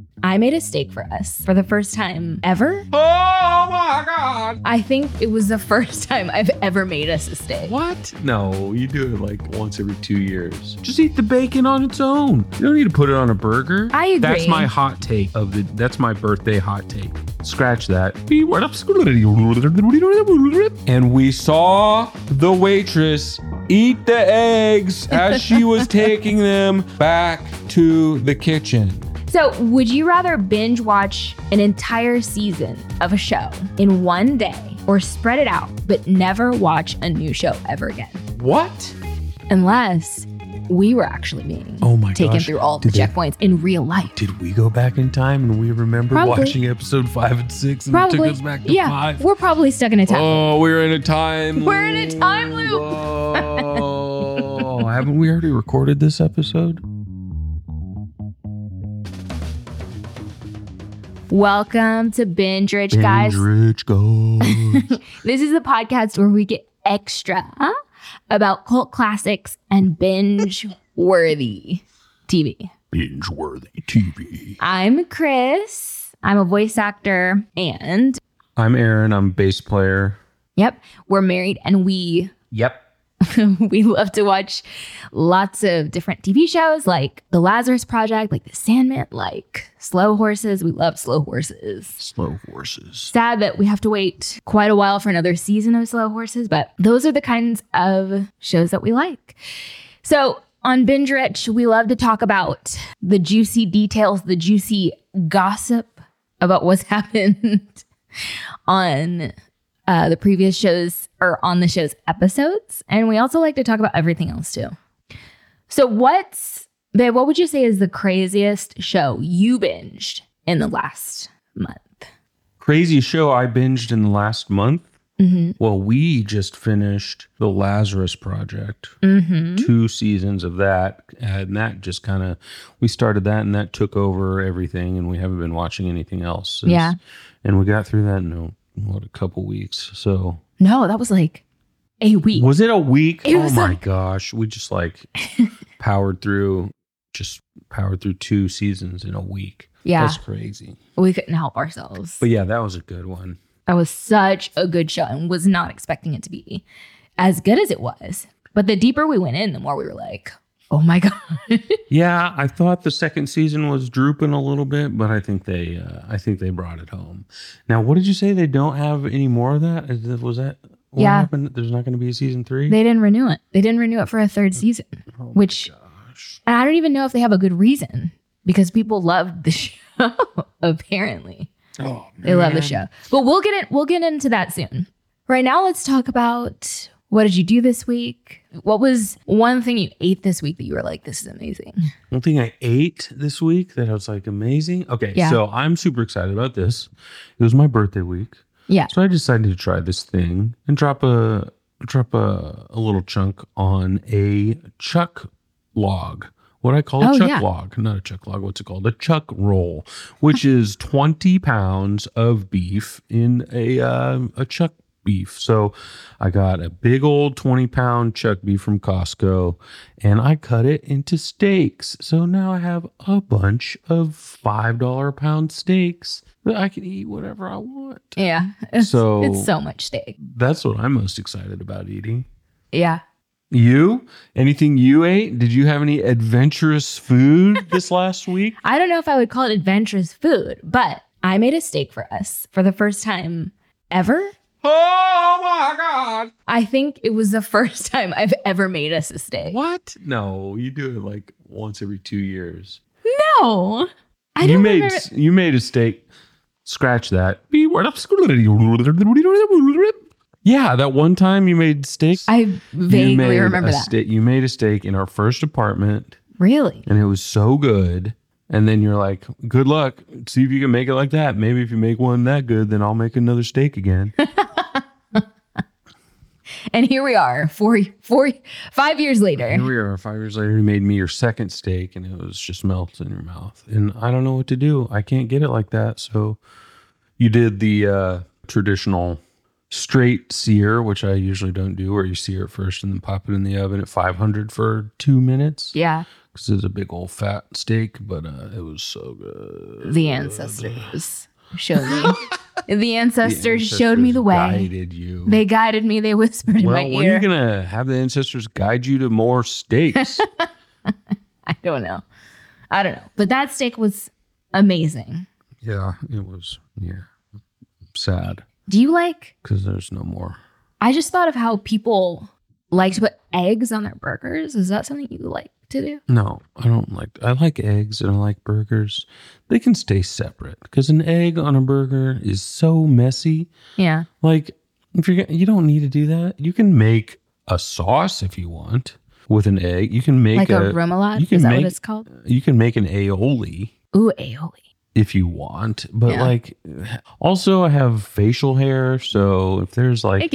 I made a steak for us for the first time ever. Oh my God. I think it was the first time I've ever made us a steak. What? No, you do it like once every 2 years. Just eat the bacon on its own. You don't need to put it on a burger. I agree. That's my hot take that's my birthday hot take. Scratch that. And we saw the waitress eat the eggs as she was taking them back to the kitchen. So, would you rather binge watch an entire season of a show in one day or spread it out but never watch a new show ever again? What? Unless we were actually being taken through all the checkpoints in real life. Did we go back in time and we remember watching episode 5 and 6 and it took us back to 5? We're probably stuck in a time loop. Oh, we're in a time loop. We're in a time loop. Oh, haven't we already recorded this episode? Welcome to Binge Rich, guys. Binge Rich Guys. This is the podcast where we get extra about cult classics and binge-worthy TV. Binge-worthy TV. I'm Chris. I'm a voice actor, and I'm Aaron. I'm a bass player. Yep, we're married, and we love to watch lots of different TV shows like The Lazarus Project, like The Sandman, like Slow Horses. We love Slow Horses. Slow Horses. Sad that we have to wait quite a while for another season of Slow Horses, but those are the kinds of shows that we like. So on Binge Rich, we love to talk about the juicy details, the juicy gossip about what's happened on the previous shows or on the show's episodes. And we also like to talk about everything else too. So what would you say is the craziest show you binged in the last month? Craziest show I binged in the last month? Mm-hmm. Well, we just finished The Lazarus Project. Mm-hmm. 2 seasons of that. And that just we started that and that took over everything. And we haven't been watching anything else since. Yeah. And we got through that in a couple weeks. So no, that was like a week. Was it a week? Oh my gosh. We just powered through 2 seasons in a week. Yeah. That's crazy. We couldn't help ourselves. But yeah, that was a good one. That was such a good show and was not expecting it to be as good as it was. But the deeper we went in, the more we were like, oh my God. Yeah, I thought the second season was drooping a little bit, but I think they brought it home. Now, what did you say? They don't have any more of that? Was that what happened? There's not going to be a season 3? They didn't renew it. They didn't renew it for a 3rd season, which and I don't even know if they have a good reason because people love the show, apparently. Oh, man. They love the show. But we'll get into that soon. Right now, let's talk about what did you do this week? What was one thing you ate this week that you were like, this is amazing? One thing I ate this week that I was like, amazing. Okay, so I'm super excited about this. It was my birthday week. Yeah. So I decided to try this thing and drop a little chunk on a chuck log. What I call a chuck log. Not a chuck log. What's it called? A chuck roll, which is 20 pounds of beef in a chuck beef. So I got a big old 20-pound chuck beef from Costco and I cut it into steaks. So now I have a bunch of $5 a pound steaks that I can eat whatever I want. Yeah. It's so much steak. That's what I'm most excited about eating. Yeah. You? Anything you ate? Did you have any adventurous food this last week? I don't know if I would call it adventurous food, but I made a steak for us for the first time ever. Oh my God. I think it was the first time I've ever made us a steak. What? No, you do it like once every 2 years. No. I don't remember. You made a steak. Scratch that. Yeah, that one time you made steak. I vaguely remember that. You made a steak in our first apartment. Really? And it was so good. And then you're like, good luck. See if you can make it like that. Maybe if you make one that good, then I'll make another steak again. And here we are, 5 years later. Here we are, 5 years later. You made me your second steak, and it was just melts in your mouth. And I don't know what to do. I can't get it like that. So you did the traditional straight sear, which I usually don't do, where you sear it first and then pop it in the oven at 500 for 2 minutes. Yeah. because it's a big old fat steak, but it was so good. The ancestors showed me. The ancestors showed me the way. Guided you. They guided me. They whispered in my ear. When are you gonna have the ancestors guide you to more steaks? I don't know. But that steak was amazing. Yeah, it was. Yeah, sad. Do you like? Because there's no more. I just thought of how people like to put eggs on their burgers. Is that something you like to do? No, I don't like. I like eggs and I like burgers. They can stay separate because an egg on a burger is so messy. Yeah. Like if you don't need to do that. You can make a sauce if you want with an egg. You can make like a remoulade. Is that what it's called? You can make an aioli. Ooh, aioli. If you want, but like, also I have facial hair, so if there's like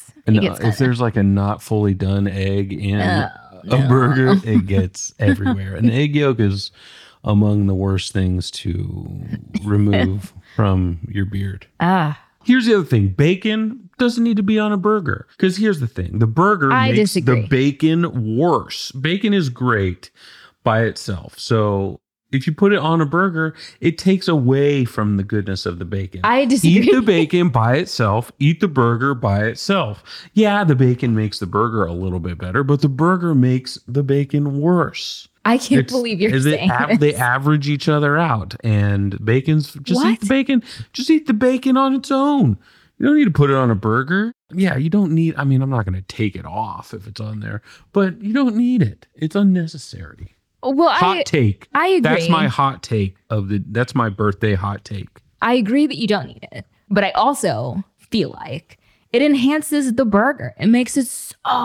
if there's like a not fully done egg in a burger, it gets everywhere. An egg yolk is among the worst things to remove from your beard. Here's the other thing: bacon doesn't need to be on a burger. Because here's the thing: the burger makes the bacon worse. Bacon is great by itself, so. If you put it on a burger, it takes away from the goodness of the bacon. I disagree. Eat the bacon by itself. Eat the burger by itself. Yeah, the bacon makes the burger a little bit better, but the burger makes the bacon worse. I can't believe you're saying this. They average each other out, and bacon's just eat the bacon. Just eat the bacon on its own. You don't need to put it on a burger. Yeah, you don't need. I mean, I'm not going to take it off if it's on there, but you don't need it. It's unnecessary. Well, hot take. I agree. That's my hot take that's my birthday hot take. I agree that you don't need it, but I also feel like it enhances the burger. It makes it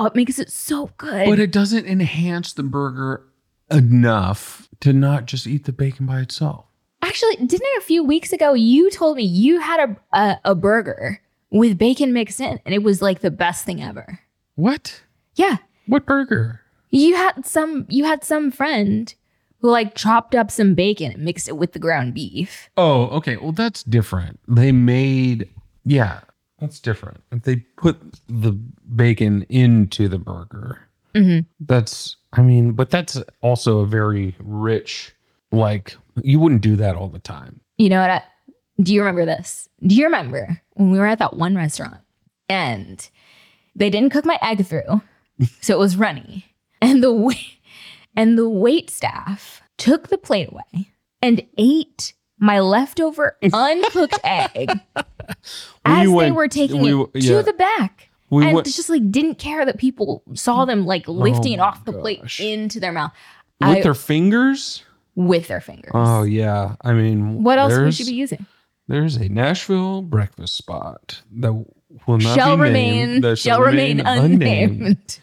so good. But it doesn't enhance the burger enough to not just eat the bacon by itself. Actually, didn't it a few weeks ago you told me you had a burger with bacon mixed in and it was like the best thing ever? What? Yeah. What burger? You had some friend who like chopped up some bacon and mixed it with the ground beef. Oh, okay. Well, that's different. That's different. If they put the bacon into the burger, but that's also a very rich, like, you wouldn't do that all the time. You know what? Do you remember this? Do you remember when we were at that one restaurant and they didn't cook my egg through, so it was runny? And the wait staff took the plate away and ate my leftover uncooked egg as they were taking it to the back. Just like didn't care that people saw them like lifting it off the plate into their mouth. With their fingers? With their fingers. Oh, yeah. I mean, what else would you be using? There's a Nashville breakfast spot that will not shall be remain, named. That shall remain unnamed.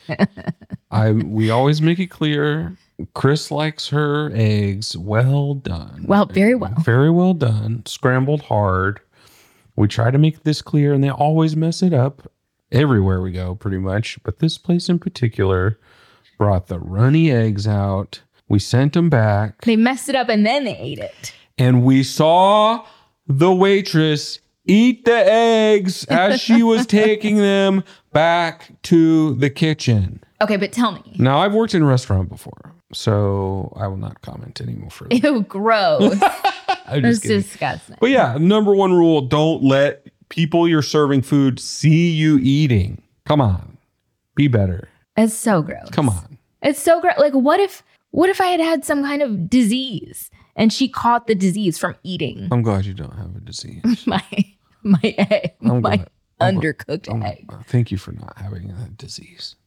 We always make it clear. Chris likes her eggs well done. Well, very well. Very well done. Scrambled hard. We try to make this clear, and they always mess it up everywhere we go, pretty much. But this place in particular brought the runny eggs out. We sent them back. They messed it up, and then they ate it. And we saw the waitress eat the eggs as she was taking them back to the kitchen. Okay, but tell me. Now, I've worked in a restaurant before, so I will not comment anymore further. Ew, gross. That's disgusting. But yeah, number one rule, don't let people you're serving food see you eating. Come on. Be better. It's so gross. Come on. It's so gross. Like, what if I had some kind of disease and she caught the disease from eating? I'm glad you don't have a disease. my egg. Undercooked egg. Thank you for not having a disease.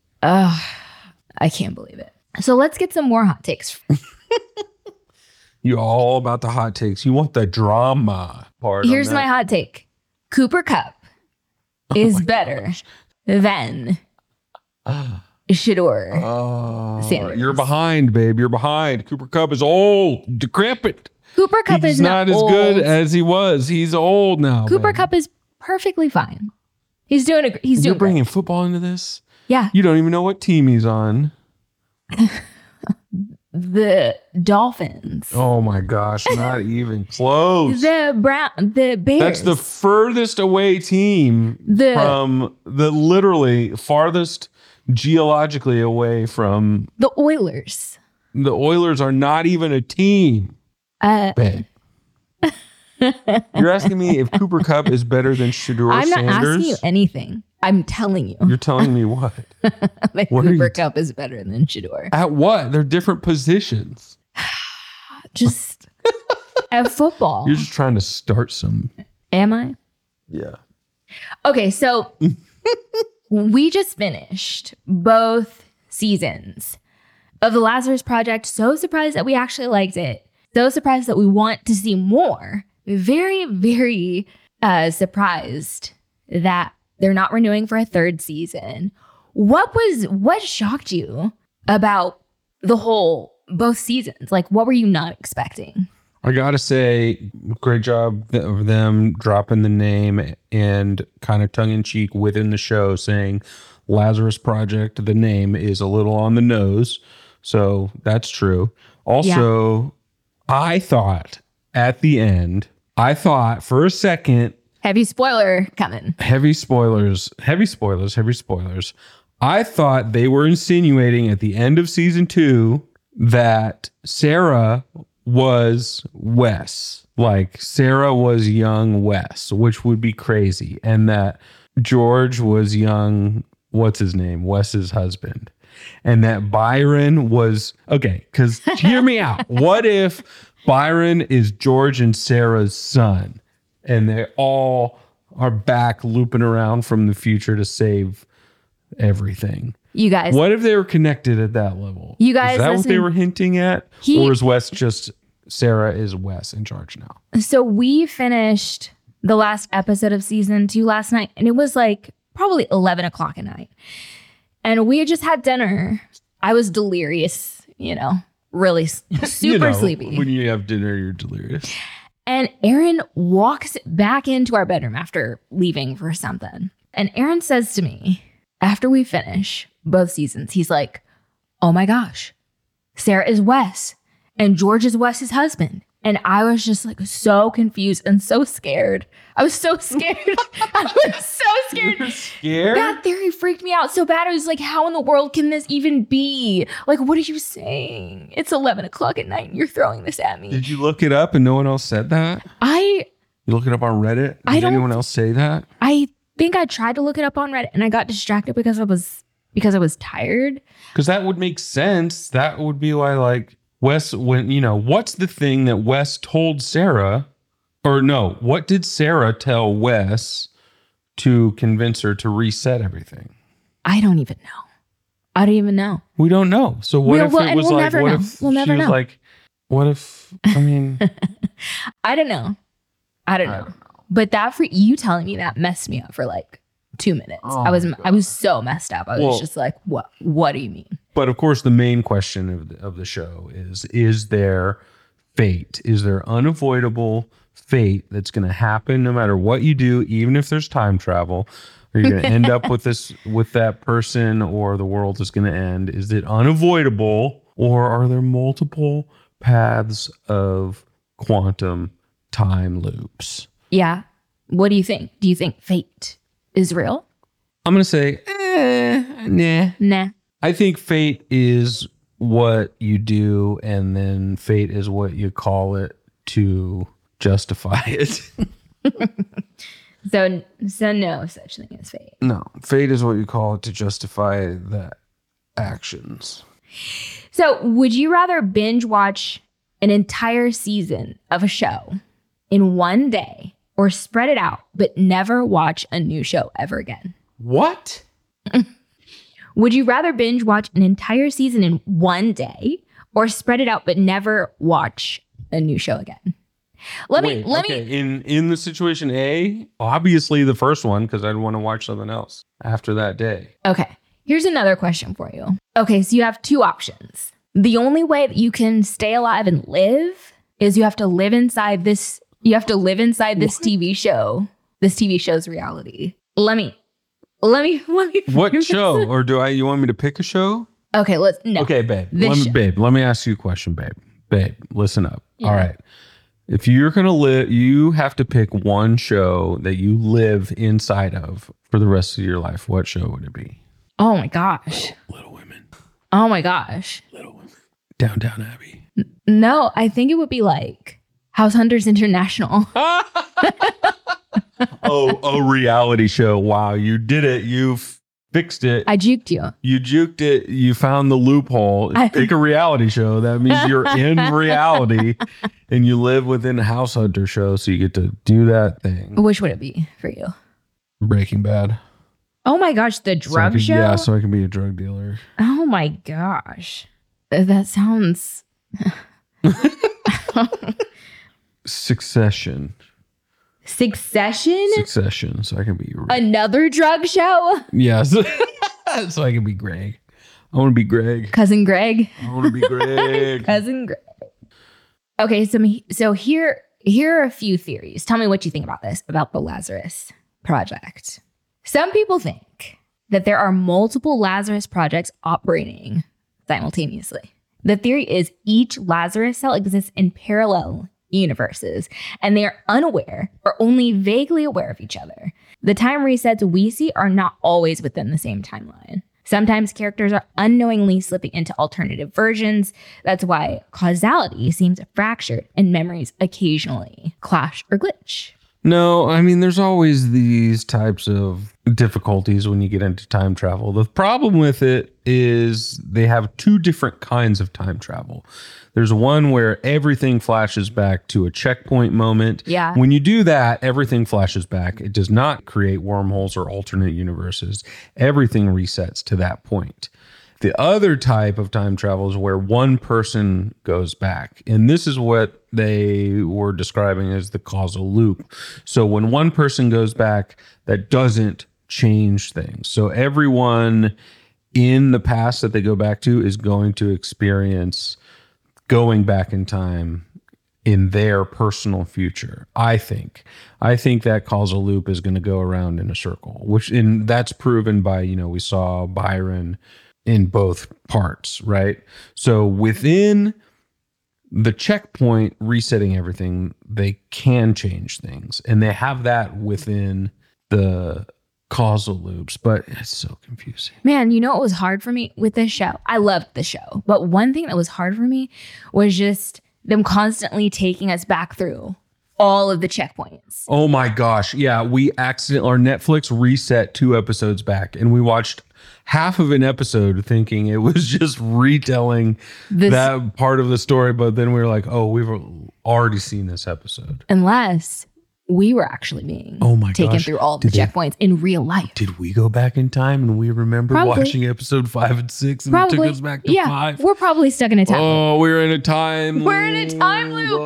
I can't believe it. So let's get some more hot takes. You're all about the hot takes. You want the drama part. Here's my hot take. Cooper Kupp is better than Shedeur Sanders. You're behind, babe. You're behind. Cooper Kupp is old, decrepit. Cooper Kupp is not as old. Good as he was. He's old now. Cooper Kupp is perfectly fine. He's doing. You're bringing football into this. Yeah. You don't even know what team he's on. The Dolphins. Oh my gosh, not even close. The Bears. That's the furthest away team from the literally farthest geologically away from the Oilers. The Oilers are not even a team. Babe. You're asking me if Cooper Kupp is better than Shedeur Sanders? I'm not asking you anything. I'm telling you. You're telling me what? That Cooper Kupp is better than Shedeur. At what? They're different positions. Just at football. You're just trying to start some. Am I? Yeah. Okay, so we just finished both seasons of The Lazarus Project. So surprised that we actually liked it. So surprised that we want to see more. Very, very surprised that they're not renewing for a third season. What shocked you about both seasons? Like, what were you not expecting? I gotta say, great job of them dropping the name and kind of tongue-in-cheek within the show saying Lazarus Project, the name is a little on the nose. So that's true. Also, I thought at the end, for a second, heavy spoiler coming. Heavy spoilers. I thought they were insinuating at the end of season 2 that Sarah was Wes. Like Sarah was young Wes, which would be crazy. And that George was young, what's his name? Wes's husband. And that Byron was, okay, because hear me out. What if Byron is George and Sarah's son and they all are back looping around from the future to save everything? You guys. What if they were connected at that level? You guys. Is that what they were hinting at? Or is Wes just Sarah is Wes in charge now? So we finished the last episode of season 2 last night, and it was like probably 11 o'clock at night. And we had just had dinner. I was delirious, really super sleepy. When you have dinner, you're delirious. And Aaron walks back into our bedroom after leaving for something. And Aaron says to me, after we finish both seasons, he's like, oh my gosh, Sarah is Wes and George is Wes's husband. And I was just like so confused and so scared. I was so scared. You were scared? That theory freaked me out so bad. I was like, how in the world can this even be? Like, what are you saying? It's 11 o'clock at night and you're throwing this at me. Did you look it up and no one else said that? You look it up on Reddit? Did anyone else say that? I think I tried to look it up on Reddit and I got distracted because I was tired. Because that would make sense. That would be why, like, Wes, what's the thing that Wes told Sarah? Or no, what did Sarah tell Wes to convince her to reset everything? I don't even know. We don't know. So what if it was like, what if we'll never she was know. like, what if, I mean. I don't know. But that for you telling me that messed me up for like 2 minutes. Oh I was so messed up. I was just like, what do you mean? But of course, the main question of the show is there fate? Is there unavoidable fate that's going to happen no matter what you do, even if there's time travel? Are you going to end up with that person, or the world is going to end? Is it unavoidable, or are there multiple paths of quantum time loops? Yeah. What do you think? Do you think fate is real? I'm going to say, nah. I think fate is what you do, and then fate is what you call it to justify it. So no such thing as fate. No, fate is what you call it to justify the actions. So would you rather binge watch an entire season of a show in one day or spread it out but never watch a new show ever again? What? Would you rather binge watch an entire season in one day or spread it out but never watch a new show again? Let me. In the situation A, obviously the first one, because I'd want to watch something else after that day. Okay. Here's another question for you. Okay, so you have two options. The only way that you can stay alive and live is you have to live inside this. You have to live inside this TV show. This TV show's reality. Let me. What show? Or you want me to pick a show? Okay, no. Okay, babe. Let me ask you a question, babe. Babe, listen up. Yeah. All right. If you're going to live, you have to pick one show that you live inside of for the rest of your life. What show would it be? Oh my gosh. Little Women. Oh my gosh. Little Women. Downtown Abbey. No, I think it would be like House Hunters International. Oh, a reality show. Wow, you did it. You fixed it. I juked you. You juked it. You found the loophole. Pick a reality show. That means you're in reality and you live within a House Hunter show, so you get to do that thing. Which would it be for you? Breaking Bad. Oh my gosh, the drug show? Yeah, so I can be a drug dealer. Oh my gosh. That sounds... Succession, so I can be another drug show. Yes. So I can be Greg. I want to be Greg. Cousin Greg. I want to be Greg. Cousin Greg. Okay, so here are a few theories. Tell me what you think about this, about the Lazarus Project. Some people think that there are multiple Lazarus projects operating simultaneously. The theory is each Lazarus cell exists in parallel universes, and they are unaware or only vaguely aware of each other. The time resets we see are not always within the same timeline. Sometimes characters are unknowingly slipping into alternative versions. That's why causality seems fractured and memories occasionally clash or glitch. No, I mean, there's always these types of difficulties when you get into time travel. The problem with it is they have two different kinds of time travel. There's one where everything flashes back to a checkpoint moment. Yeah. When you do that, everything flashes back. It does not create wormholes or alternate universes. Everything resets to that point. The other type of time travel is where one person goes back. And this is what they were describing as the causal loop. So when one person goes back, that doesn't change things. So everyone in the past that they go back to is going to experience going back in time in their personal future. I think that causal loop is going to go around in a circle, that's proven by, we saw Byron in both parts, right? So within the checkpoint resetting everything, they can change things, and they have that within the causal loops, but it's so confusing. Man, what was hard for me with this show? I loved the show, but one thing that was hard for me was just them constantly taking us back through all of the checkpoints. Oh my gosh. Yeah, our Netflix reset 2 episodes back, and we watched half of an episode thinking it was just retelling that part of the story, but then we were like, oh, we've already seen this episode. Unless we were actually being taken through all of the checkpoints in real life. Did we go back in time and we remember watching episode 5 and 6 and it took us back to 5? We're probably stuck in a time loop. Oh, we're in a time loop. We're in a time loop.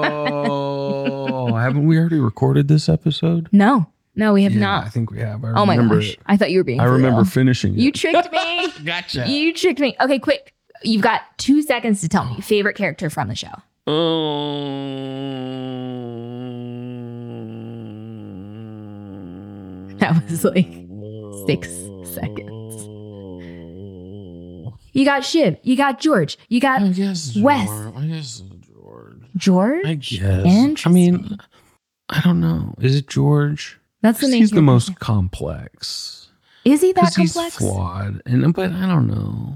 Oh, haven't we already recorded this episode? No, we have not. I think we have. Oh my gosh. I thought you were being I remember finishing it. You tricked me. Gotcha. You tricked me. Okay, quick. You've got 2 seconds to tell me favorite character from the show. That was like 6 seconds. You got Shiv. You got George. You got Wes. I guess George. George? I guess. Interesting. I mean, I don't know. Is it George? That's the name. He's the most complex. Is he that complex? He's flawed. But I don't know.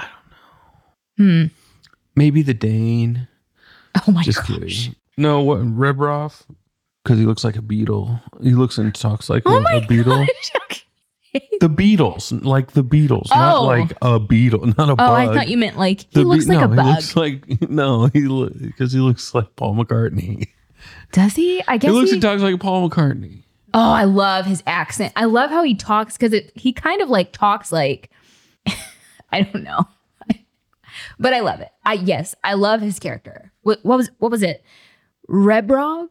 Maybe the Dane. Oh my Just gosh. Kidding. No, what, Rebrov? Because he looks like a beetle. He looks and talks like a beetle. Okay. The Beatles, like the Beatles, not like a beetle, not a bug. Oh, I thought you meant like he looks like a bug. He looks like because he looks like Paul McCartney. Does he? I guess he looks and talks like Paul McCartney. Oh, I love his accent. I love how he talks because he kind of like talks like I don't know, but I love it. I love his character. What was it? Rebrov?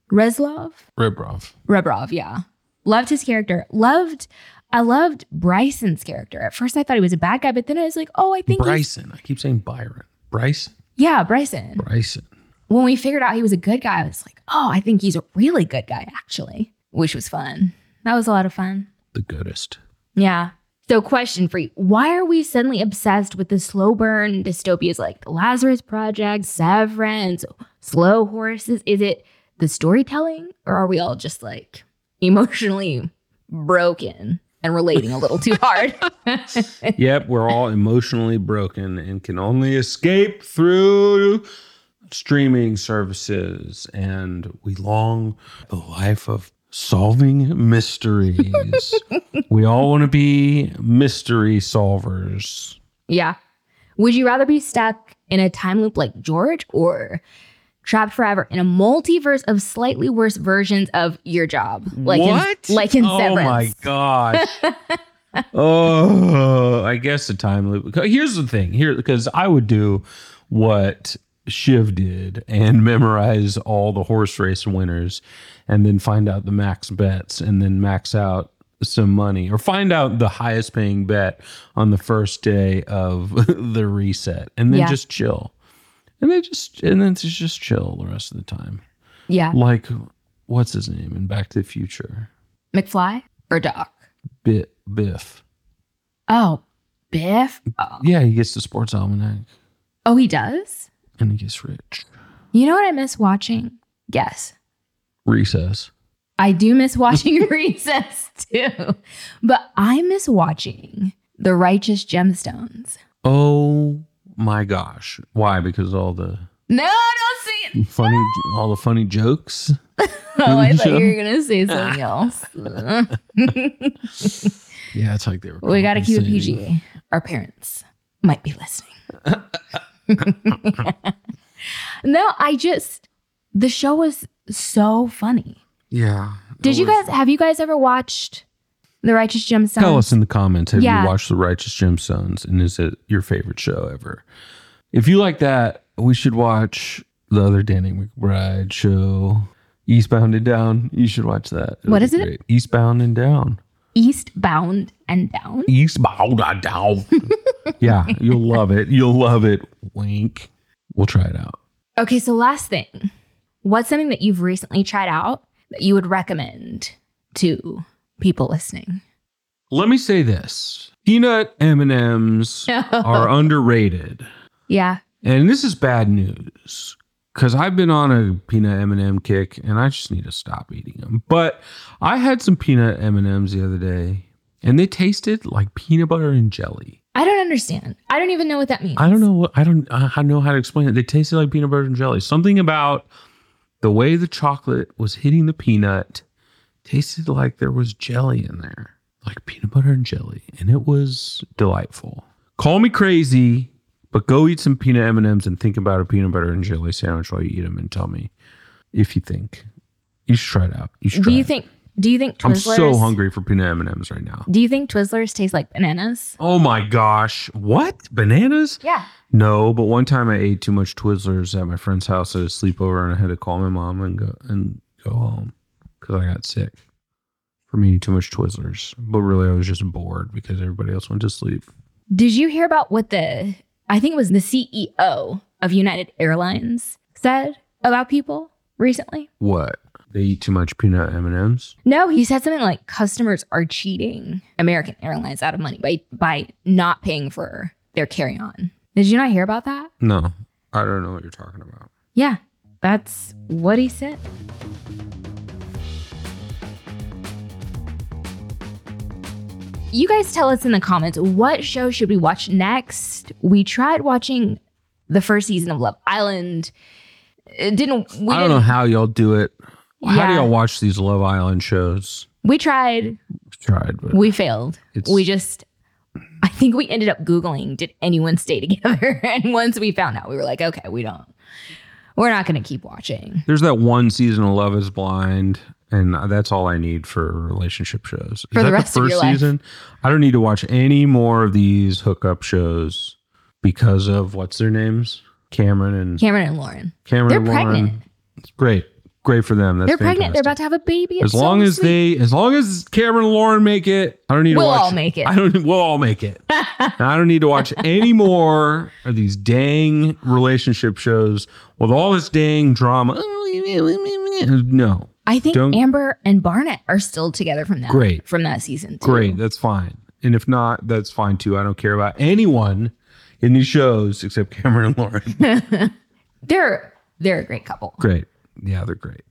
Yeah. Loved his character. I loved Bryson's character. At first I thought he was a bad guy, but then I was like, oh, I think Bryson. I keep saying Byron. Bryson? Yeah, Bryson. When we figured out he was a good guy, I was like, oh, I think he's a really good guy, actually, which was fun. That was a lot of fun. The goodest. Yeah. So question for you. Why are we suddenly obsessed with the slow burn dystopias like the Lazarus Project, Severance, Slow Horses? Is it the storytelling, or are we all just like emotionally broken and relating a little too hard. Yep, we're all emotionally broken and can only escape through streaming services. And we long the life of solving mysteries. We all want to be mystery solvers. Yeah. Would you rather be stuck in a time loop like George or trapped forever in a multiverse of slightly worse versions of your job? Like what? Like in Severance. Oh my God. Oh, I guess a time loop. Here's the thing here, because I would do what Shiv did and memorize all the horse race winners and then find out the max bets and then max out some money, or find out the highest paying bet on the first day of the reset and then just chill. And then just chill the rest of the time. Yeah. Like, what's his name in Back to the Future? McFly or Doc? Biff. Oh, Biff? Oh. Yeah, he gets the sports almanac. Oh, he does? And he gets rich. You know what I miss watching? Guess. Recess. I do miss watching Recess too. But I miss watching The Righteous Gemstones. Oh my gosh. Why? Because all the No, don't say it. all the funny jokes. Oh, I thought you were gonna say something else. Yeah, it's like they were. We gotta keep it PG. Our parents might be listening. No, the show was so funny. Yeah. Have you guys ever watched The Righteous Gemstones? Tell us in the comments, have you Yeah. watched The Righteous Gemstones, and is it your favorite show ever? If you like that, we should watch the other Danny McBride show, Eastbound and Down. You should watch that. What is it? Eastbound and Down. Eastbound and Down? Eastbound and Down. Yeah, you'll love it. You'll love it. Wink. We'll try it out. Okay, so last thing. What's something that you've recently tried out that you would recommend to people listening? Let me say this. Peanut M&Ms are underrated. Yeah. And this is bad news because I've been on a peanut M&M kick and I just need to stop eating them. But I had some peanut M&Ms the other day and they tasted like peanut butter and jelly. I don't understand. I don't even know what that means. I don't know how to explain it. They tasted like peanut butter and jelly. Something about the way the chocolate was hitting the peanut tasted like there was jelly in there, like peanut butter and jelly. And it was delightful. Call me crazy, but go eat some peanut M&Ms and think about a peanut butter and jelly sandwich while you eat them and tell me if you think. You should try it out. Do you think Twizzlers... I'm so hungry for peanut M&Ms right now. Do you think Twizzlers taste like bananas? Oh my gosh. What? Bananas? Yeah. No, but one time I ate too much Twizzlers at my friend's house at a sleepover and I had to call my mom and go home because I got sick from eating too much Twizzlers. But really I was just bored because everybody else went to sleep. Did you hear about what I think it was the CEO of United Airlines said about people recently? What? They eat too much peanut M&Ms? No, he said something like customers are cheating American Airlines out of money by not paying for their carry-on. Did you not hear about that? No, I don't know what you're talking about. Yeah, that's what he said. You guys tell us in the comments, what show should we watch next? We tried watching the first season of Love Island. I don't know how y'all do it. Yeah. How do y'all watch these Love Island shows? We tried. But we failed. I think we ended up Googling, did anyone stay together? And once we found out, we were like, okay, we're not going to keep watching. There's that one season of Love is Blind, and that's all I need for relationship shows. For the rest of your life. I don't need to watch any more of these hookup shows because of what's their names? Cameron and Lauren. They're pregnant. It's great. Great for them. They're pregnant. They're about to have a baby. As long as Cameron and Lauren make it, I don't need to watch. We'll all make it. We'll all make it. I don't need to watch any more of these dang relationship shows with all this dang drama. No. I think Amber and Barnett are still together from that season too. Great. That's fine. And if not, that's fine too. I don't care about anyone in these shows except Cameron and Lauren. They're a great couple. Great. Yeah, they're great.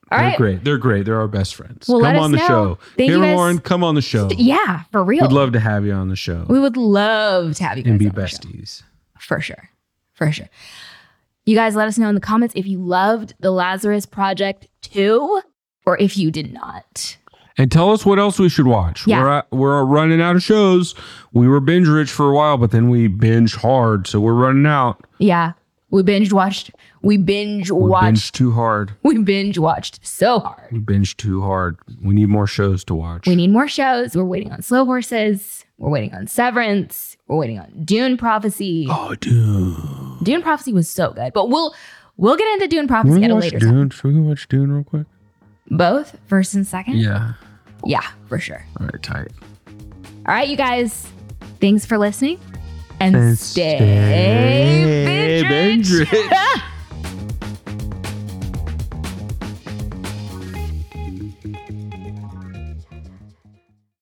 All right. They're great. They're great. They're our best friends. Well, come on the show. Thank you, guys. Lauren, come on the show. Yeah, for real. We'd love to have you on the show. We would love to have you guys and be on the besties. show. For sure. For sure. You guys let us know in the comments if you loved The Lazarus Project 2 or if you did not. And tell us what else we should watch. Yeah. We're running out of shows. We were binge rich for a while, but then we binge hard. So we're running out. Yeah. We binge watched. We binged too hard. We binge watched so hard. We binged too hard. We need more shows to watch. We need more shows. We're waiting on Slow Horses. We're waiting on Severance. We're waiting on Dune Prophecy. Oh, Dune. Dune Prophecy was so good. But we'll get into Dune Prophecy at a later time. Should we go watch Dune real quick? Both? First and second? Yeah. Yeah, for sure. All right, tight. All right, you guys. Thanks for listening. And stay binge rich.